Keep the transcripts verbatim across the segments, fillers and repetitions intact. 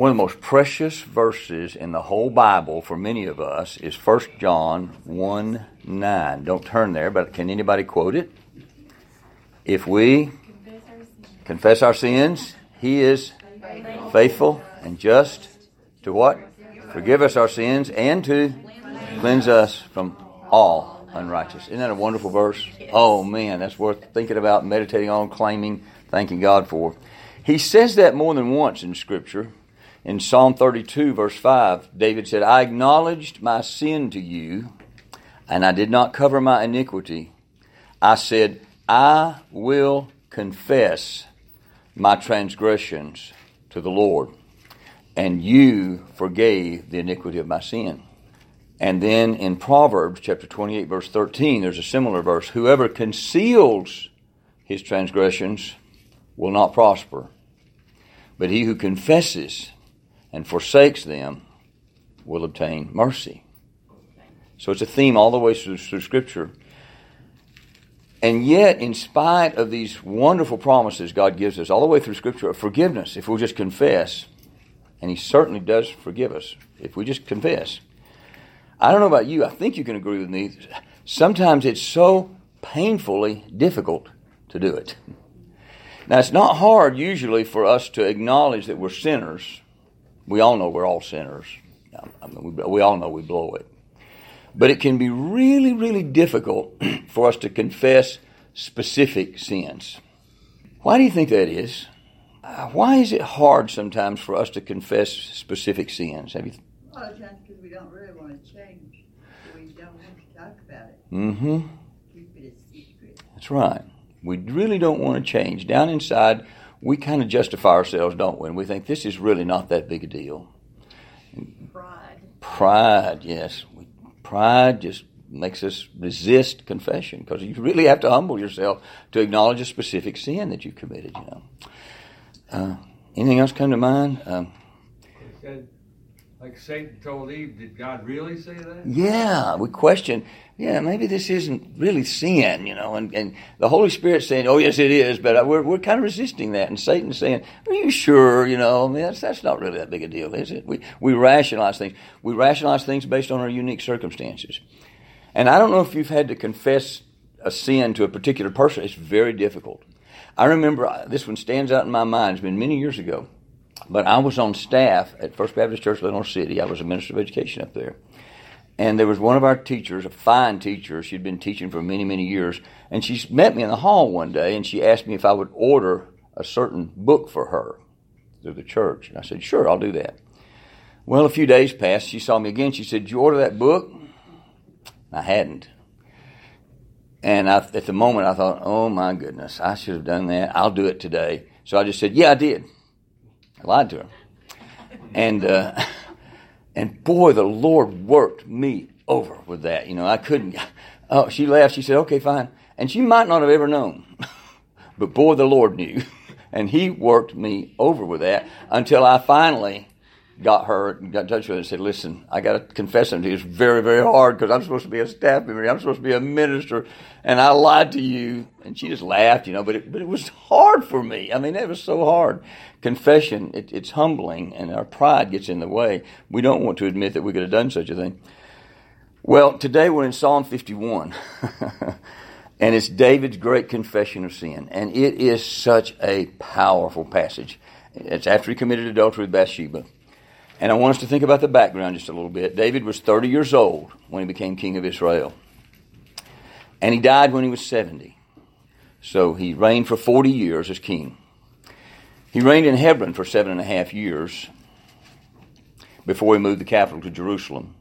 One of the most precious verses in the whole Bible for many of us is First John one nine. Don't turn there, but can anybody quote it? If we confess our sins, He is faithful and just to what? Forgive us our sins and to cleanse us from all unrighteousness. Isn't that a wonderful verse? Oh man, that's worth thinking about, meditating on, claiming, thanking God for. He says that more than once in Scripture. In Psalm thirty-two, verse five, David said, I acknowledged my sin to you, and I did not cover my iniquity. I said, I will confess my transgressions to the Lord, and you forgave the iniquity of my sin. And then in Proverbs chapter twenty-eight, verse thirteen, there's a similar verse. Whoever conceals his transgressions will not prosper, but he who confesses and forsakes them will obtain mercy. So it's a theme all the way through, through Scripture. And yet, in spite of these wonderful promises God gives us all the way through Scripture of forgiveness, if we'll just confess, and He certainly does forgive us, if we just confess. I don't know about you, I think you can agree with me, sometimes it's so painfully difficult to do it. Now, it's not hard usually for us to acknowledge that we're sinners. We all know we're all sinners. I mean, we, we all know we blow it. But it can be really, really difficult for us to confess specific sins. Why do you think that is? Uh, why is it hard sometimes for us to confess specific sins? Have you? Th- a lot of times because we don't really want to change. We don't want to talk about it. Mm-hmm. Keep it a secret. That's right. We really don't want to change. Down inside, we kind of justify ourselves, don't we? And we think this is really not that big a deal. Pride. Pride, yes. Pride just makes us resist confession because you really have to humble yourself to acknowledge a specific sin that you've committed, you know. Uh, anything else come to mind? Um, Like Satan told Eve, did God really say that? Yeah, we question, yeah, maybe this isn't really sin, you know, and, and the Holy Spirit's saying, oh, yes, it is, but we're we're kind of resisting that, and Satan's saying, are you sure, you know, I mean, that's, that's not really that big a deal, is it? We, we rationalize things. We rationalize things based on our unique circumstances. And I don't know if you've had to confess a sin to a particular person. It's very difficult. I remember, this one stands out in my mind, it's been many years ago. But I was on staff at First Baptist Church, Lenore City. I was a minister of education up there. And there was one of our teachers, a fine teacher. She'd been teaching for many, many years. And she met me in the hall one day, and she asked me if I would order a certain book for her through the church. And I said, sure, I'll do that. Well, a few days passed. She saw me again. She said, did you order that book? I hadn't. And I, at the moment, I thought, oh, my goodness, I should have done that. I'll do it today. So I just said, yeah, I did. I lied to her. And, uh, and boy, the Lord worked me over with that. You know, I couldn't. Oh, she laughed. She said, okay, fine. And she might not have ever known. But boy, the Lord knew. And He worked me over with that until I finally got her, got in touch with her and said, listen, I got to confess something to you. It's very, very hard because I'm supposed to be a staff member. I'm supposed to be a minister. And I lied to you. And she just laughed, you know, but it, but it was hard for me. I mean, it was so hard. Confession, it, it's humbling, and our pride gets in the way. We don't want to admit that we could have done such a thing. Well, today we're in Psalm fifty-one. And it's David's great confession of sin. And it is such a powerful passage. It's after he committed adultery with Bathsheba. And I want us to think about the background just a little bit. David was thirty years old when he became king of Israel. And he died when he was seventy. So he reigned for forty years as king. He reigned in Hebron for seven and a half years before he moved the capital to Jerusalem.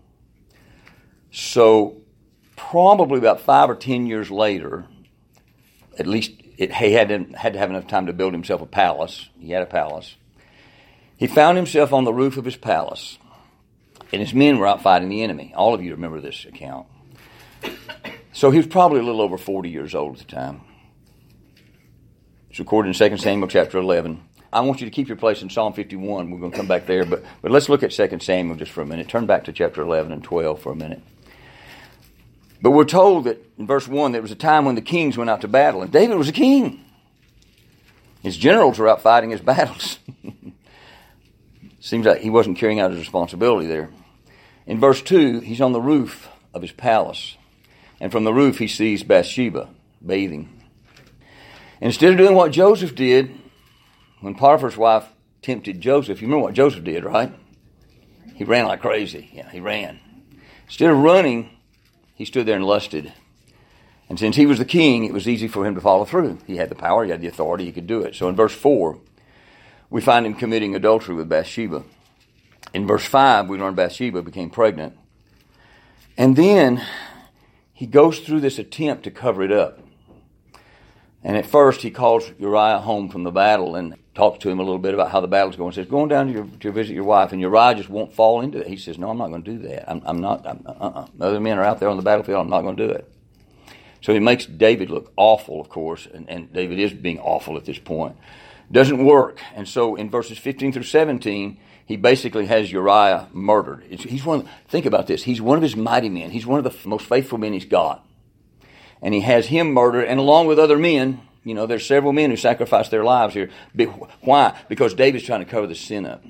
So probably about five or ten years later, at least it, he had to, had to have enough time to build himself a palace. He had a palace. He found himself on the roof of his palace, and his men were out fighting the enemy. All of you remember this account. So he was probably a little over forty years old at the time. It's recorded in Second Samuel chapter eleven. I want you to keep your place in Psalm fifty-one. We're going to come back there, but, but let's look at Second Samuel just for a minute. Turn back to chapter eleven and twelve for a minute. But we're told that in verse one, there was a time when the kings went out to battle, and David was a king. His generals were out fighting his battles. Seems like he wasn't carrying out his responsibility there. In verse two, he's on the roof of his palace. And from the roof, he sees Bathsheba bathing. Instead of doing what Joseph did, when Potiphar's wife tempted Joseph, you remember what Joseph did, right? He ran like crazy. Yeah, he ran. Instead of running, he stood there and lusted. And since he was the king, it was easy for him to follow through. He had the power, he had the authority, he could do it. So in verse four, we find him committing adultery with Bathsheba. In verse five, we learn Bathsheba became pregnant. And then he goes through this attempt to cover it up. And at first, he calls Uriah home from the battle and talks to him a little bit about how the battle's going. He says, go on down to, your, to visit your wife. And Uriah just won't fall into it. He says, no, I'm not going to do that. I'm, I'm not. I'm, uh-uh. Other men are out there on the battlefield. I'm not going to do it. So he makes David look awful, of course. And, and David is being awful at this point. Doesn't work. And so in verses fifteen through seventeen, he basically has Uriah murdered. It's, he's one. Think about this. He's one of his mighty men. He's one of the most faithful men he's got. And he has him murdered, and along with other men, you know, there's several men who sacrificed their lives here. Why? Because David's trying to cover the sin up.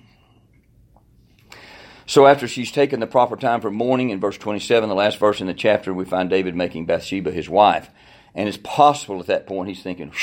So after she's taken the proper time for mourning, in verse twenty-seven, the last verse in the chapter, we find David making Bathsheba his wife. And it's possible at that point he's thinking,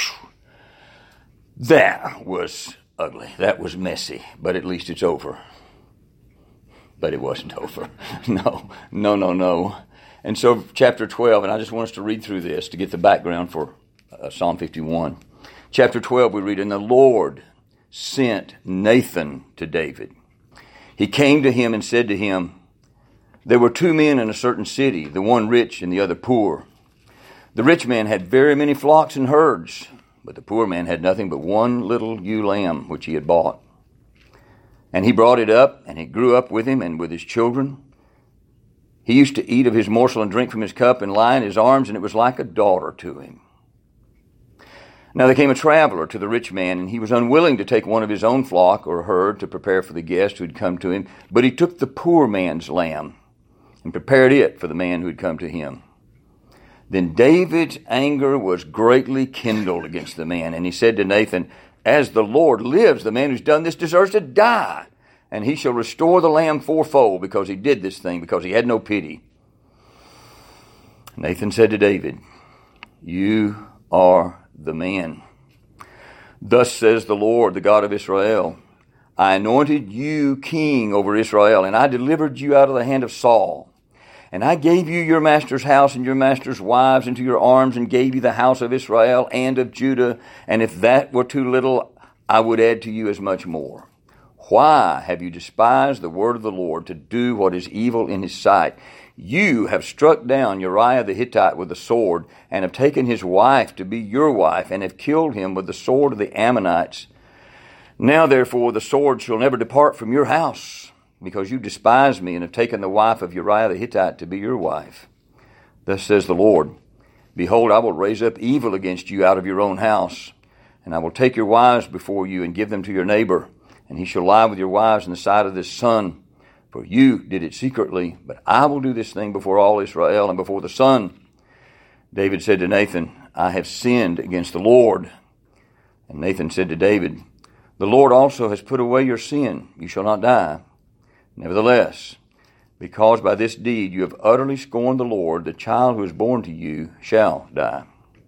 that was ugly, that was messy, but at least it's over. But it wasn't over. No, no, no, no. And so chapter twelve, and I just want us to read through this to get the background for uh, Psalm fifty-one. Chapter twelve, we read, and the Lord sent Nathan to David. He came to him and said to him, there were two men in a certain city, the one rich and the other poor. The rich man had very many flocks and herds, but the poor man had nothing but one little ewe lamb which he had bought. And he brought it up, and it grew up with him and with his children. He used to eat of his morsel and drink from his cup and lie in his arms, and it was like a daughter to him. Now there came a traveler to the rich man, and he was unwilling to take one of his own flock or herd to prepare for the guest who had come to him, but he took the poor man's lamb and prepared it for the man who had come to him. Then David's anger was greatly kindled against the man, and he said to Nathan, as the Lord lives, the man who's done this deserves to die. And he shall restore the lamb fourfold because he did this thing, because he had no pity. Nathan said to David, you are the man. Thus says the Lord, the God of Israel, I anointed you king over Israel, and I delivered you out of the hand of Saul. And I gave you your master's house and your master's wives into your arms, and gave you the house of Israel and of Judah. And if that were too little, I would add to you as much more. Why have you despised the word of the Lord to do what is evil in his sight? You have struck down Uriah the Hittite with the sword, and have taken his wife to be your wife, and have killed him with the sword of the Ammonites. Now therefore the sword shall never depart from your house, because you despise me, and have taken the wife of Uriah the Hittite to be your wife. Thus says the Lord, behold, I will raise up evil against you out of your own house, and I will take your wives before you, and give them to your neighbor, and he shall lie with your wives in the sight of this sun. For you did it secretly, but I will do this thing before all Israel and before the sun. David said to Nathan, I have sinned against the Lord. And Nathan said to David, the Lord also has put away your sin. You shall not die. Nevertheless, because by this deed you have utterly scorned the Lord, the child who is born to you shall die.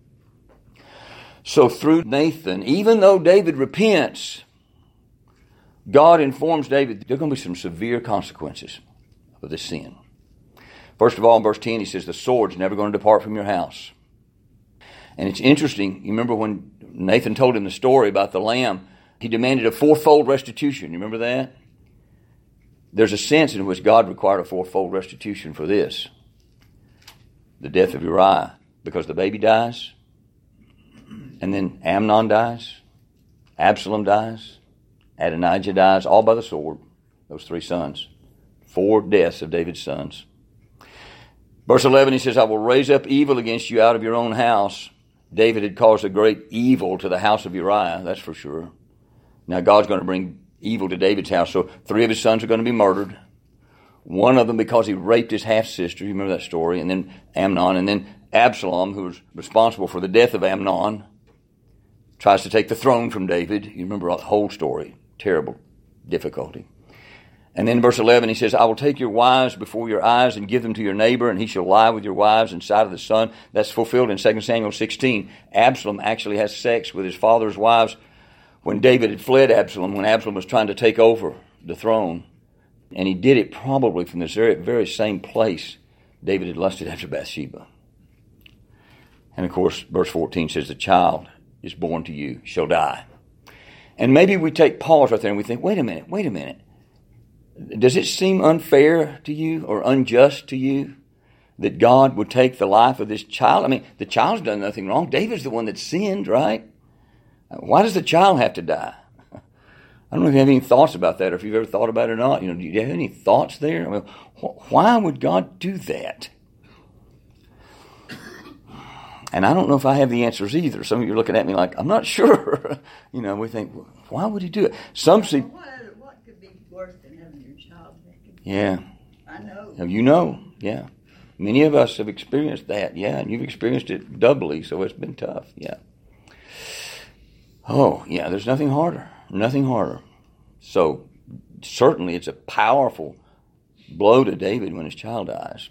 So through Nathan, even though David repents, God informs David there are going to be some severe consequences of this sin. First of all, in verse ten, he says, the sword's never going to depart from your house. And it's interesting, you remember when Nathan told him the story about the lamb, he demanded a fourfold restitution. You remember that? There's a sense in which God required a fourfold restitution for this. The death of Uriah, because the baby dies, and then Amnon dies, Absalom dies, Adonijah dies, all by the sword, those three sons. Four deaths of David's sons. Verse eleven, he says, I will raise up evil against you out of your own house. David had caused a great evil to the house of Uriah, that's for sure. Now God's going to bring evil to David's house. So three of his sons are going to be murdered. One of them because he raped his half-sister. You remember that story? And then Amnon. And then Absalom, who was responsible for the death of Amnon, tries to take the throne from David. You remember the whole story. Terrible difficulty. And then in verse eleven, he says, I will take your wives before your eyes and give them to your neighbor, and he shall lie with your wives in sight of the sun. That's fulfilled in Second Samuel sixteen. Absalom actually has sex with his father's wives when David had fled Absalom, when Absalom was trying to take over the throne. And he did it probably from this very, very same place David had lusted after Bathsheba. And of course, verse fourteen says, the child is born to you, shall die. And maybe we take pause right there and we think, wait a minute, wait a minute. Does it seem unfair to you or unjust to you that God would take the life of this child? I mean, the child's done nothing wrong. David's the one that sinned, right? Why does the child have to die? I don't know if you have any thoughts about that or if you've ever thought about it or not. You know, do you have any thoughts there? I mean, wh- why would God do that? And I don't know if I have the answers either. Some of you are looking at me like, I'm not sure. You know, we think, why would he do it? Some see... What, what could be worse than having your child naked? Yeah. I know. You know, yeah. Many of us have experienced that, yeah, and you've experienced it doubly, so it's been tough, yeah. Oh, yeah, there's nothing harder, nothing harder. So certainly it's a powerful blow to David when his child dies.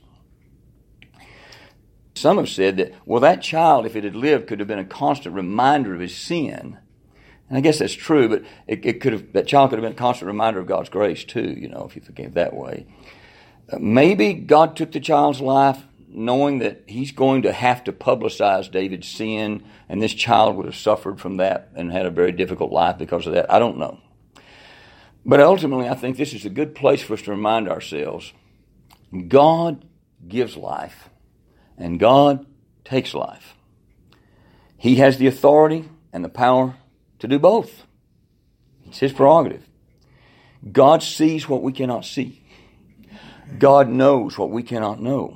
Some have said that, well, that child, if it had lived, could have been a constant reminder of his sin. And I guess that's true, but it, it could have, that child could have been a constant reminder of God's grace too, you know, if you think of it that way. Uh, maybe God took the child's life knowing that he's going to have to publicize David's sin, and this child would have suffered from that and had a very difficult life because of that. I don't know. But ultimately, I think this is a good place for us to remind ourselves, God gives life, and God takes life. He has the authority and the power to do both. It's his prerogative. God sees what we cannot see. God knows what we cannot know.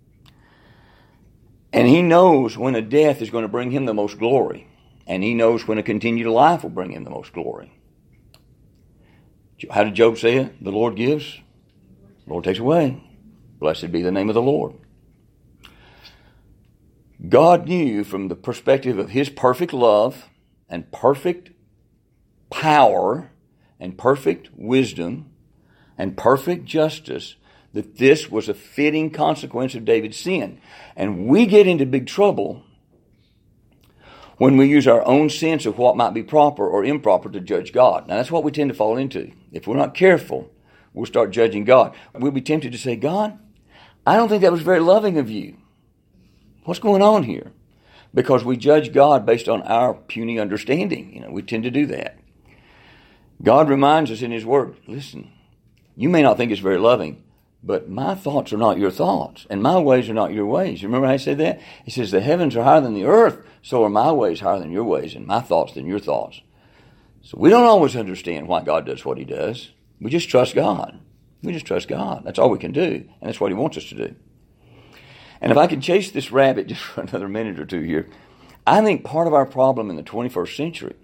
And he knows when a death is going to bring him the most glory. And he knows when a continued life will bring him the most glory. How did Job say it? The Lord gives, the Lord takes away. Blessed be the name of the Lord. God knew from the perspective of his perfect love and perfect power and perfect wisdom and perfect justice that this was a fitting consequence of David's sin. And we get into big trouble when we use our own sense of what might be proper or improper to judge God. Now, that's what we tend to fall into. If we're not careful, we'll start judging God. We'll be tempted to say, God, I don't think that was very loving of you. What's going on here? Because we judge God based on our puny understanding. You know, we tend to do that. God reminds us in his word, listen, you may not think it's very loving, but my thoughts are not your thoughts, and my ways are not your ways. You remember how he said that? He says, the heavens are higher than the earth, so are my ways higher than your ways, and my thoughts than your thoughts. So we don't always understand why God does what he does. We just trust God. We just trust God. That's all we can do, and that's what he wants us to do. And if I can chase this rabbit just for another minute or two here, I think part of our problem in the twenty-first century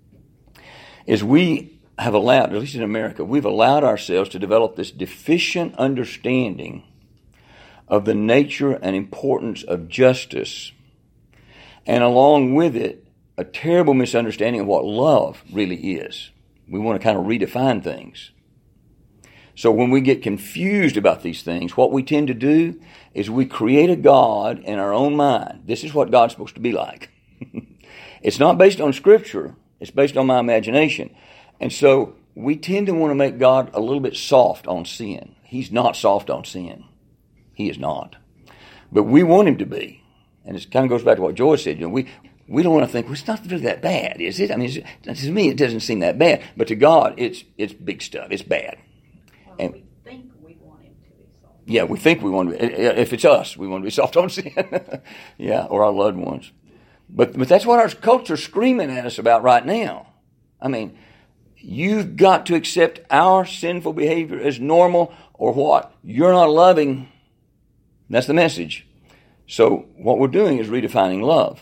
is we have allowed, at least in America, we've allowed ourselves to develop this deficient understanding of the nature and importance of justice, and along with it, a terrible misunderstanding of what love really is. We want to kind of redefine things. So when we get confused about these things, what we tend to do is we create a God in our own mind. This is what God's supposed to be like. It's not based on Scripture. It's based on my imagination. And so we tend to want to make God a little bit soft on sin. He's not soft on sin. He is not. But we want him to be. And it kind of goes back to what Joyce said. You know, we, we don't want to think, well, it's not really that bad, is it? I mean, it's, to me, it doesn't seem that bad. But to God, it's it's big stuff. It's bad. Well, and, we think we want him to be soft. Yeah, we think we want to be. If it's us, we want to be soft on sin. Yeah, or our loved ones. But, but that's what our culture's screaming at us about right now. I mean, you've got to accept our sinful behavior as normal, or what? You're not loving. That's the message. So what we're doing is redefining love.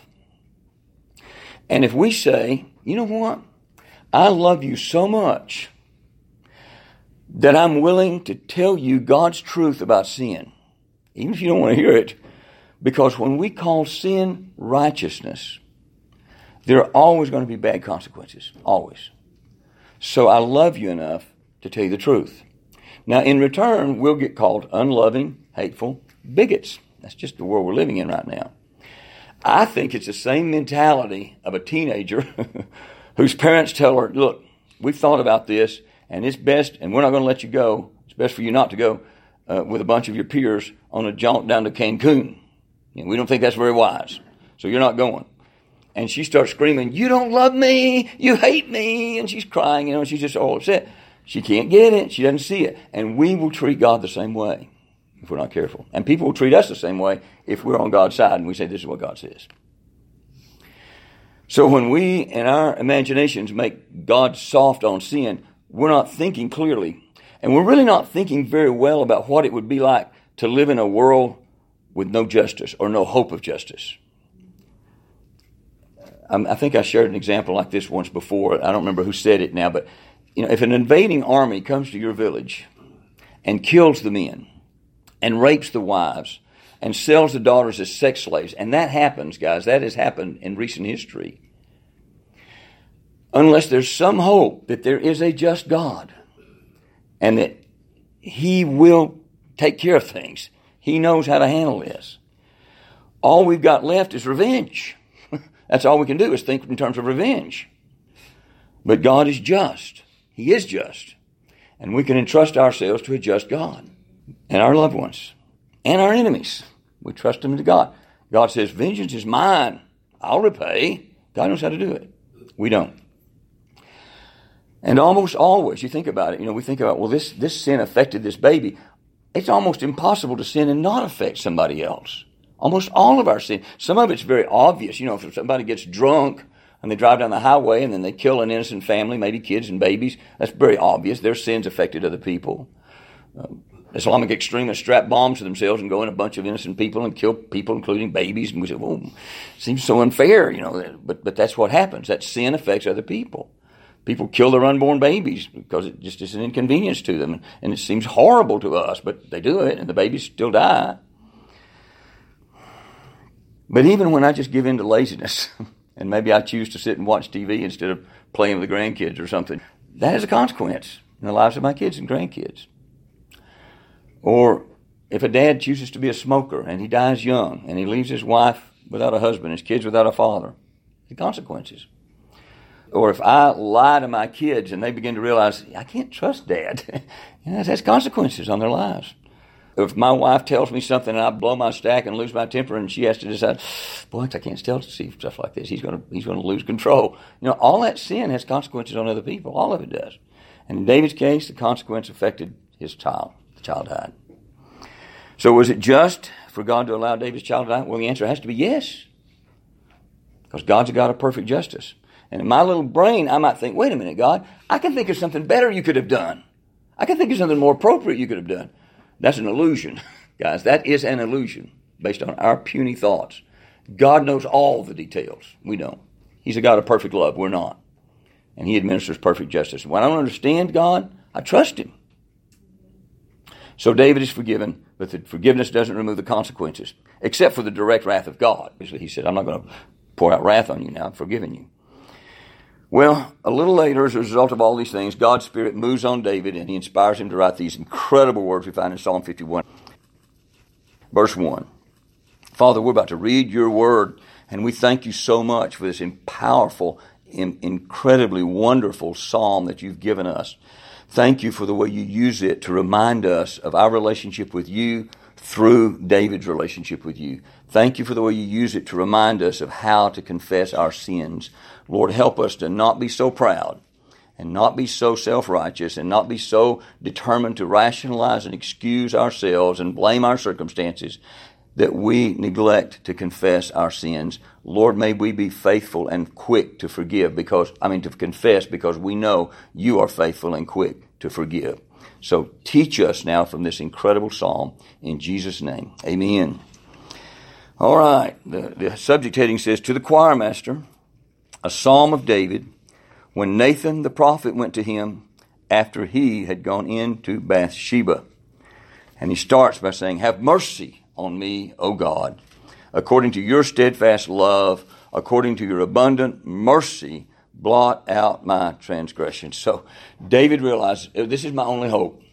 And if we say, you know what? I love you so much that I'm willing to tell you God's truth about sin, even if you don't want to hear it, because when we call sin righteousness, there are always going to be bad consequences. Always. So I love you enough to tell you the truth. Now, in return, we'll get called unloving, hateful bigots. That's just the world we're living in right now. I think it's the same mentality of a teenager whose parents tell her, look, we've thought about this, and it's best, and we're not going to let you go. It's best for you not to go uh, with a bunch of your peers on a jaunt down to Cancun. You know, we don't think that's very wise, so you're not going. And she starts screaming, you don't love me, you hate me, and she's crying, you know, she's just all upset. She can't get it, she doesn't see it. And we will treat God the same way if we're not careful. And people will treat us the same way if we're on God's side and we say this is what God says. So when we, in our imaginations, make God soft on sin, we're not thinking clearly. And we're really not thinking very well about what it would be like to live in a world with no justice or no hope of justice. I think I shared an example like this once before. I don't remember who said it now, but you know, if an invading army comes to your village and kills the men and rapes the wives and sells the daughters as sex slaves, and that happens, guys, that has happened in recent history, unless there's some hope that there is a just God and that He will take care of things, He knows how to handle this, all we've got left is revenge. That's all we can do is think in terms of revenge. But God is just. He is just. And we can entrust ourselves to a just God and our loved ones and our enemies. We trust them to God. God says, vengeance is mine. I'll repay. God knows how to do it. We don't. And almost always, you think about it, you know, we think about, well, this, this sin affected this baby. It's almost impossible to sin and not affect somebody else. Almost all of our sin. Some of it's very obvious. You know, if somebody gets drunk and they drive down the highway and then they kill an innocent family, maybe kids and babies, that's very obvious. Their sins affected other people. Um, Islamic extremists strap bombs to themselves and go in a bunch of innocent people and kill people, including babies. And we say, well, seems so unfair, you know. But, but that's what happens. That sin affects other people. People kill their unborn babies because it just is an inconvenience to them. And it seems horrible to us, but they do it and the babies still die. But even when I just give in to laziness, and maybe I choose to sit and watch T V instead of playing with the grandkids or something, that has a consequence in the lives of my kids and grandkids. Or if a dad chooses to be a smoker and he dies young and he leaves his wife without a husband, his kids without a father, the consequences. Or if I lie to my kids and they begin to realize, I can't trust Dad, you know, that has consequences on their lives. If my wife tells me something and I blow my stack and lose my temper and she has to decide, boy, I can't tell Steve stuff like this. He's going to he's going to lose control. You know, all that sin has consequences on other people. All of it does. And in David's case, the consequence affected his child. The child died. So was it just for God to allow David's child to die? Well, the answer has to be yes. Because God's a God of perfect justice. And in my little brain, I might think, wait a minute, God, I can think of something better you could have done. I can think of something more appropriate you could have done. That's an illusion, guys. That is an illusion based on our puny thoughts. God knows all the details. We don't. He's a God of perfect love. We're not. And He administers perfect justice. When I don't understand God, I trust Him. So David is forgiven, but the forgiveness doesn't remove the consequences, except for the direct wrath of God. He said, I'm not going to pour out wrath on you now. I've forgiven you. Well, a little later, as a result of all these things, God's Spirit moves on David and He inspires him to write these incredible words we find in Psalm fifty-one. Verse one. Father, we're about to read your word, and we thank you so much for this powerful, incredibly wonderful psalm that you've given us. Thank you for the way you use it to remind us of our relationship with you through David's relationship with you. Thank you for the way you use it to remind us of how to confess our sins. Lord, help us to not be so proud and not be so self-righteous and not be so determined to rationalize and excuse ourselves and blame our circumstances that we neglect to confess our sins. Lord, may we be faithful and quick to forgive because, I mean, to confess because we know you are faithful and quick to forgive. So teach us now from this incredible psalm in Jesus' name. Amen. All right. The, the subject heading says, to the choir master, a psalm of David, when Nathan the prophet went to him after he had gone into Bathsheba. And he starts by saying, have mercy on me, O God, according to your steadfast love, according to your abundant mercy, blot out my transgressions. So David realized, this is my only hope.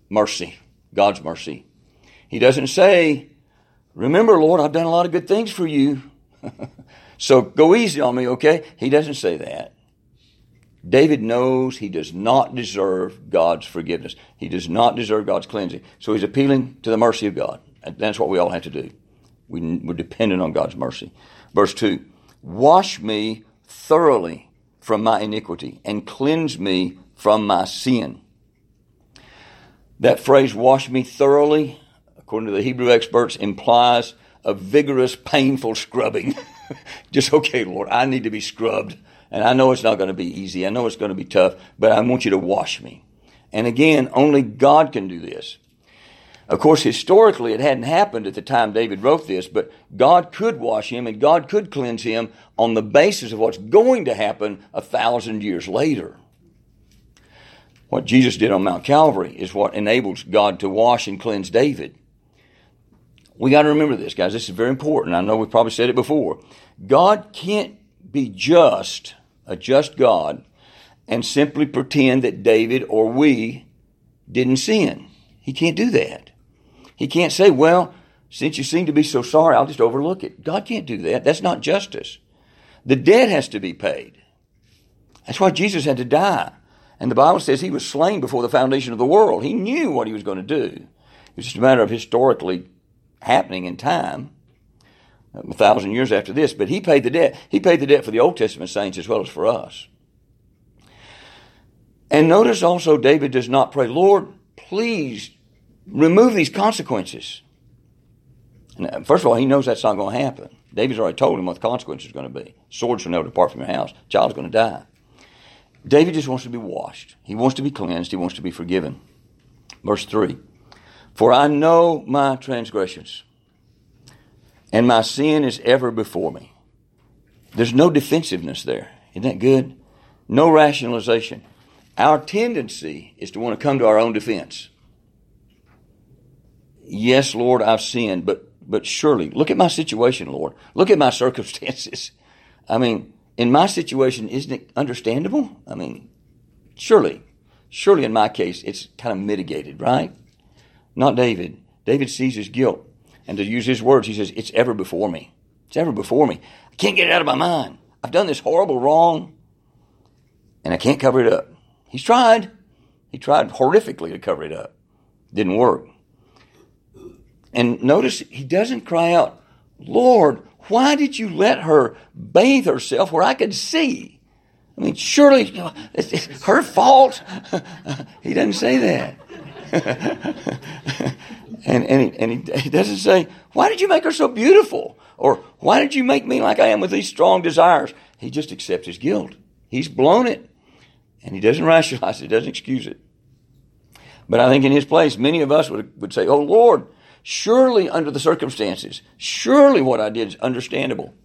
mercy, God's mercy. He doesn't say, remember, Lord, I've done a lot of good things for you, so go easy on me, okay? He doesn't say that. David knows he does not deserve God's forgiveness. He does not deserve God's cleansing. So he's appealing to the mercy of God. And that's what we all have to do. We, we're dependent on God's mercy. Verse two, wash me thoroughly from my iniquity and cleanse me from my sin. That phrase, wash me thoroughly, according to the Hebrew experts, implies a vigorous, painful scrubbing. Just, okay, Lord, I need to be scrubbed. And I know it's not going to be easy. I know it's going to be tough, but I want you to wash me. And again, only God can do this. Of course, historically, it hadn't happened at the time David wrote this, but God could wash him and God could cleanse him on the basis of what's going to happen a thousand years later. What Jesus did on Mount Calvary is what enables God to wash and cleanse David. We got to remember this, guys. This is very important. I know we've probably said it before. God can't be just, a just God, and simply pretend that David or we didn't sin. He can't do that. He can't say, well, since you seem to be so sorry, I'll just overlook it. God can't do that. That's not justice. The debt has to be paid. That's why Jesus had to die. And the Bible says he was slain before the foundation of the world. He knew what he was going to do. It was just a matter of historically happening in time, a thousand years after this. But he paid the debt. He paid the debt for the Old Testament saints as well as for us. And notice also David does not pray, Lord, please remove these consequences. And first of all, he knows that's not going to happen. David's already told him what the consequences are going to be. Sword shall never depart from your house. Child's going to die. David just wants to be washed. He wants to be cleansed. He wants to be forgiven. Verse three. For I know my transgressions, and my sin is ever before me. There's no defensiveness there. Isn't that good? No rationalization. Our tendency is to want to come to our own defense. Yes, Lord, I've sinned, but but surely, look at my situation, Lord. Look at my circumstances. I mean, in my situation, isn't it understandable? I mean, surely, surely in my case, it's kind of mitigated, right? Not David. David sees his guilt. And to use his words, he says, it's ever before me. It's ever before me. I can't get it out of my mind. I've done this horrible wrong, and I can't cover it up. He's tried. He tried horrifically to cover it up. Didn't work. And notice he doesn't cry out, Lord, why did you let her bathe herself where I could see? I mean, surely you know, it's, it's her fault. He doesn't say that. and and, he, and he, he doesn't say, why did you make her so beautiful? Or why did you make me like I am with these strong desires? He just accepts his guilt. He's blown it. And he doesn't rationalize it, doesn't excuse it. But I think in his place, many of us would, would say, oh, Lord, surely under the circumstances, surely what I did is understandable.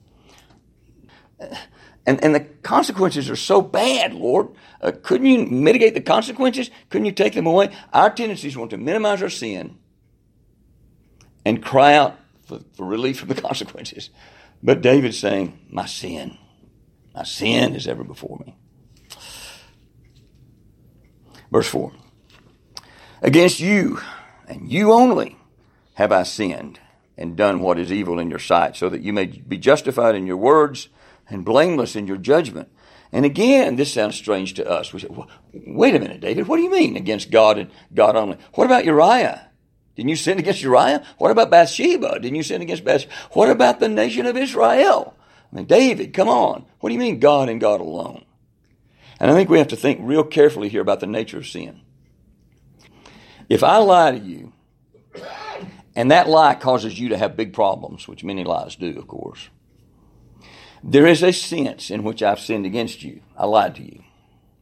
And, and the consequences are so bad, Lord. Uh, couldn't you mitigate the consequences? Couldn't you take them away? Our tendencies want to minimize our sin and cry out for, for relief from the consequences. But David's saying, my sin, my sin is ever before me. Verse four. Against you, and you only, have I sinned and done what is evil in your sight, so that you may be justified in your words and blameless in your judgment. And again, this sounds strange to us. We say, well, wait a minute, David, what do you mean against God and God only? What about Uriah? Didn't you sin against Uriah? What about Bathsheba? Didn't you sin against Bathsheba? What about the nation of Israel? I mean, David, come on. What do you mean God and God alone? And I think we have to think real carefully here about the nature of sin. If I lie to you, and that lie causes you to have big problems, which many lies do, of course, there is a sense in which I've sinned against you. I lied to you.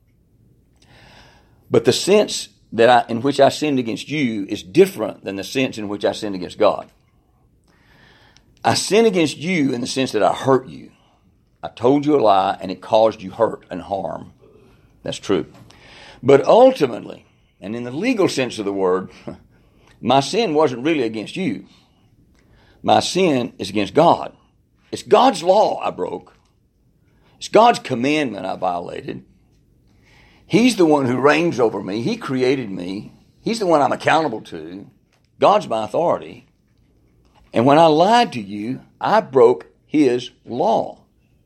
But the sense that I, in which I sinned against you is different than the sense in which I sinned against God. I sin against you in the sense that I hurt you. I told you a lie and it caused you hurt and harm. That's true. But ultimately, and in the legal sense of the word, my sin wasn't really against you. My sin is against God. It's God's law I broke. It's God's commandment I violated. He's the one who reigns over me. He created me. He He's the one I'm accountable to. God's my authority. And when I lied to you, I broke his law.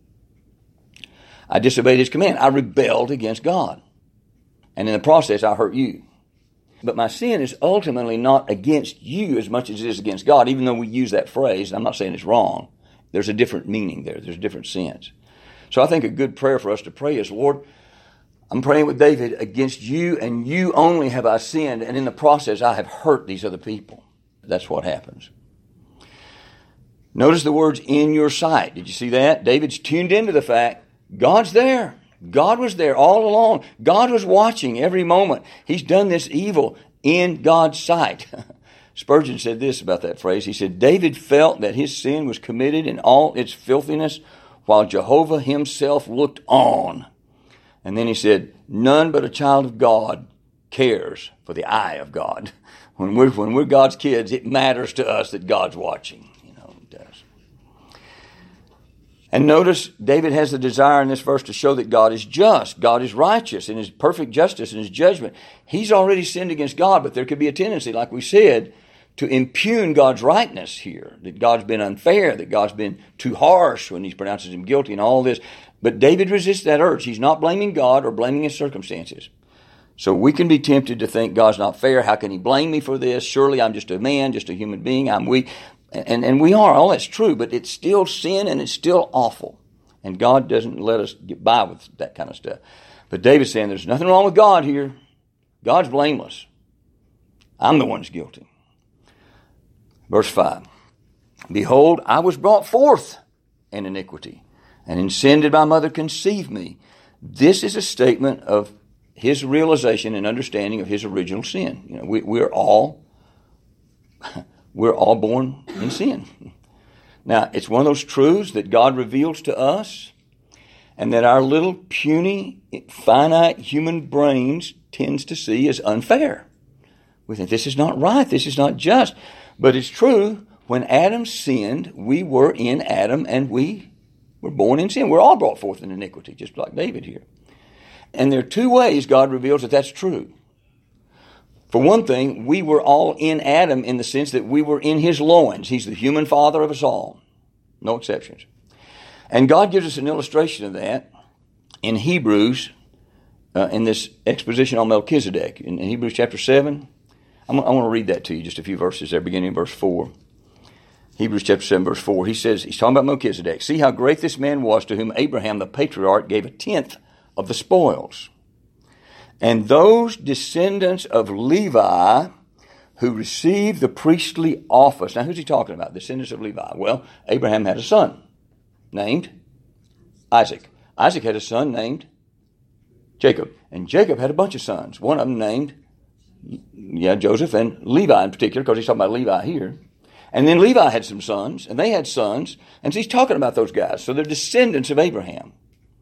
I disobeyed his command. I rebelled against God. And in the process, I hurt you. But my sin is ultimately not against you as much as it is against God, even though we use that phrase. I'm not saying it's wrong. There's a different meaning there. There's a different sense. So I think a good prayer for us to pray is, Lord, I'm praying with David, against you and you only have I sinned, and in the process I have hurt these other people. That's what happens. Notice the words, in your sight. Did you see that? David's tuned into the fact God's there. God was there all along. God was watching every moment. He's done this evil in God's sight. Spurgeon said this about that phrase. He said, David felt that his sin was committed in all its filthiness while Jehovah himself looked on. And then he said, none but a child of God cares for the eye of God. When we're, when we're God's kids, it matters to us that God's watching. And notice, David has the desire in this verse to show that God is just. God is righteous in his perfect justice and his judgment. He's already sinned against God, but there could be a tendency, like we said, to impugn God's rightness here, that God's been unfair, that God's been too harsh when he pronounces him guilty and all this. But David resists that urge. He's not blaming God or blaming his circumstances. So we can be tempted to think God's not fair. How can he blame me for this? Surely I'm just a man, just a human being. I'm weak. And, and we are, all that's true, but it's still sin and it's still awful. And God doesn't let us get by with that kind of stuff. But David's saying there's nothing wrong with God here. God's blameless. I'm the one who's guilty. Verse five. Behold, I was brought forth in iniquity, and in sin did my mother conceive me. This is a statement of his realization and understanding of his original sin. You know, we, we're all... We're all born in sin. Now, it's one of those truths that God reveals to us and that our little puny, finite human brains tends to see as unfair. We think this is not right, this is not just. But it's true, when Adam sinned, we were in Adam and we were born in sin. We're all brought forth in iniquity, just like David here. And there are two ways God reveals that that's true. For one thing, we were all in Adam in the sense that we were in his loins. He's the human father of us all. No exceptions. And God gives us an illustration of that in Hebrews, uh, in this exposition on Melchizedek. In, in Hebrews chapter seven, I'm, I want to read that to you, just a few verses there, beginning in verse four. Hebrews chapter seven, verse four. He says, he's talking about Melchizedek. See how great this man was, to whom Abraham the patriarch gave a tenth of the spoils. And those descendants of Levi who received the priestly office. Now, who's he talking about? Descendants of Levi. Well, Abraham had a son named Isaac. Isaac had a son named Jacob. And Jacob had a bunch of sons. One of them named, yeah, Joseph, and Levi in particular, because he's talking about Levi here. And then Levi had some sons, and they had sons. And so he's talking about those guys. So they're descendants of Abraham.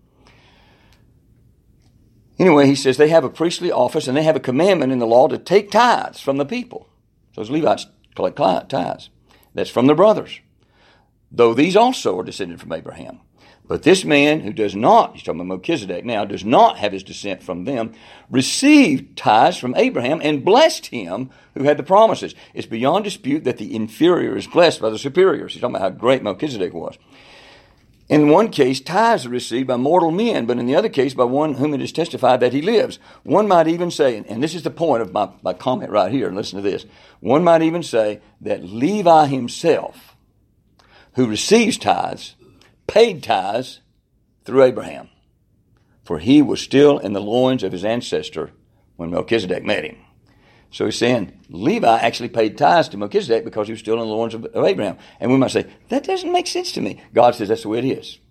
Anyway, he says they have a priestly office and they have a commandment in the law to take tithes from the people. So as Levites collect tithes. That's from their brothers. Though these also are descended from Abraham. But this man who does not, he's talking about Melchizedek now, does not have his descent from them, received tithes from Abraham and blessed him who had the promises. It's beyond dispute that the inferior is blessed by the superiors. He's talking about how great Melchizedek was. In one case, tithes are received by mortal men, but in the other case, by one whom it is testified that he lives. One might even say, and this is the point of my, my comment right here, and listen to this. One might even say that Levi himself, who receives tithes, paid tithes through Abraham, for he was still in the loins of his ancestor when Melchizedek met him. So he's saying Levi actually paid tithes to Melchizedek because he was still in the loins of, of Abraham. And we might say, that doesn't make sense to me. God says that's the way it is.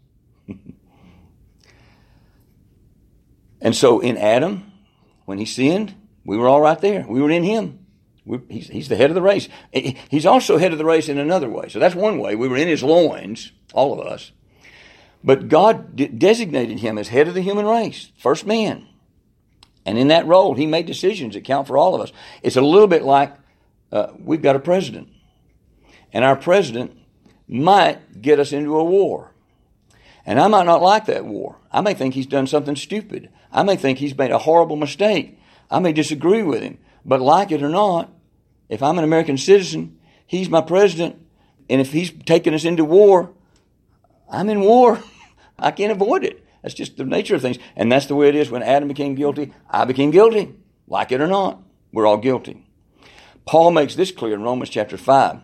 And so in Adam, when he sinned, we were all right there. We were in him. We're, he's, he's the head of the race. He's also head of the race in another way. So that's one way. We were in his loins, all of us. But God de- designated him as head of the human race, first man. And in that role, he made decisions that count for all of us. It's a little bit like uh, we've got a president. And our president might get us into a war. And I might not like that war. I may think he's done something stupid. I may think he's made a horrible mistake. I may disagree with him. But like it or not, if I'm an American citizen, he's my president, and if he's taking us into war, I'm in war. I can't avoid it. That's just the nature of things. And that's the way it is when Adam became guilty. I became guilty. Like it or not, we're all guilty. Paul makes this clear in Romans chapter five.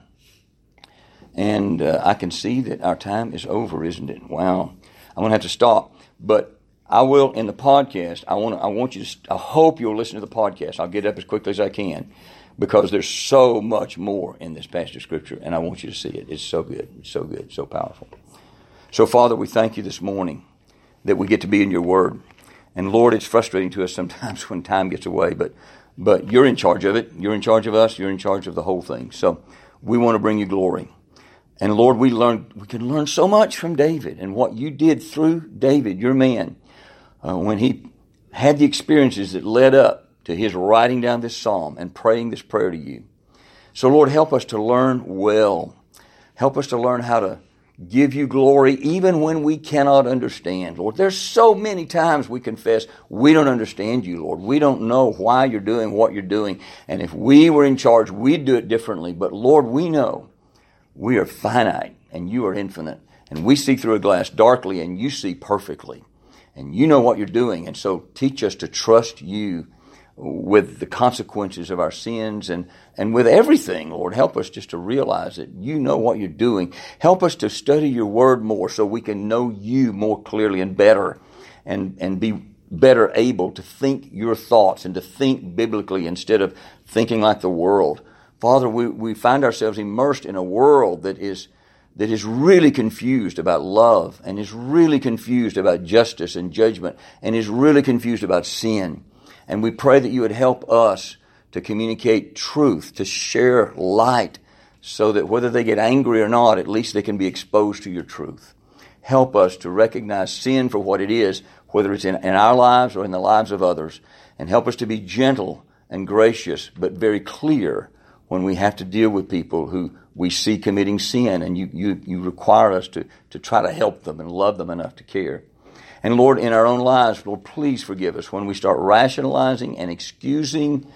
And uh, I can see that our time is over, isn't it? Wow. I'm going to have to stop. But I will, in the podcast, I want to, I want you to, I hope you'll listen to the podcast. I'll get up as quickly as I can because there's so much more in this passage of Scripture, and I want you to see it. It's so good. It's so good. So powerful. So, Father, we thank you this morning that we get to be in your Word. And, Lord, it's frustrating to us sometimes when time gets away, but but you're in charge of it. You're in charge of us. You're in charge of the whole thing. So we want to bring you glory. And, Lord, we learn, we can learn so much from David and what you did through David, your man, uh, when he had the experiences that led up to his writing down this psalm and praying this prayer to you. So, Lord, help us to learn well. Help us to learn how to give you glory even when we cannot understand, Lord. There's so many times we confess we don't understand you, Lord. We don't know why you're doing what you're doing. And if we were in charge, we'd do it differently. But, Lord, we know we are finite and you are infinite. And we see through a glass darkly and you see perfectly. And you know what you're doing. And so teach us to trust you with the consequences of our sins and, and with everything, Lord. Help us just to realize that you know what you're doing. Help us to study your word more so we can know you more clearly and better and, and be better able to think your thoughts and to think biblically instead of thinking like the world. Father, we, we find ourselves immersed in a world that is that is really confused about love and is really confused about justice and judgment and is really confused about sin. And we pray that you would help us to communicate truth, to share light, so that whether they get angry or not, at least they can be exposed to your truth. Help us to recognize sin for what it is, whether it's in, in our lives or in the lives of others. And help us to be gentle and gracious, but very clear when we have to deal with people who we see committing sin. And you, you, you require us to, to try to help them and love them enough to care. And Lord, in our own lives, Lord, please forgive us when we start rationalizing and excusing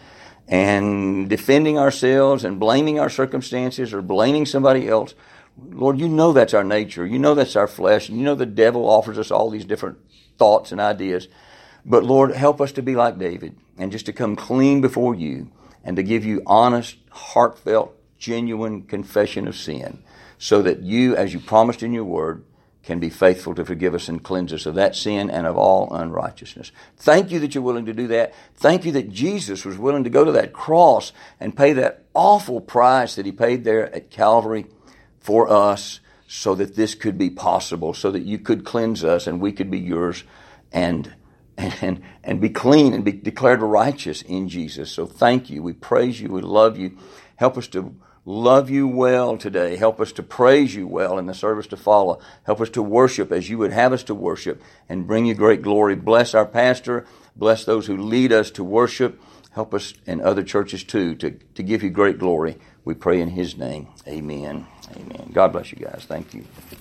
and defending ourselves and blaming our circumstances or blaming somebody else. Lord, you know that's our nature. You know that's our flesh. You know the devil offers us all these different thoughts and ideas. But Lord, help us to be like David and just to come clean before you and to give you honest, heartfelt, genuine confession of sin so that you, as you promised in your word, can be faithful to forgive us and cleanse us of that sin and of all unrighteousness. Thank you that you're willing to do that. Thank you that Jesus was willing to go to that cross and pay that awful price that he paid there at Calvary for us so that this could be possible, so that you could cleanse us and we could be yours and and and be clean and be declared righteous in Jesus. So thank you. We praise you. We love you. Help us to love you well today. Help us to praise you well in the service to follow. Help us to worship as you would have us to worship and bring you great glory. Bless our pastor. Bless those who lead us to worship. Help us in other churches too to, to give you great glory. We pray in his name. Amen. Amen. God bless you guys. Thank you.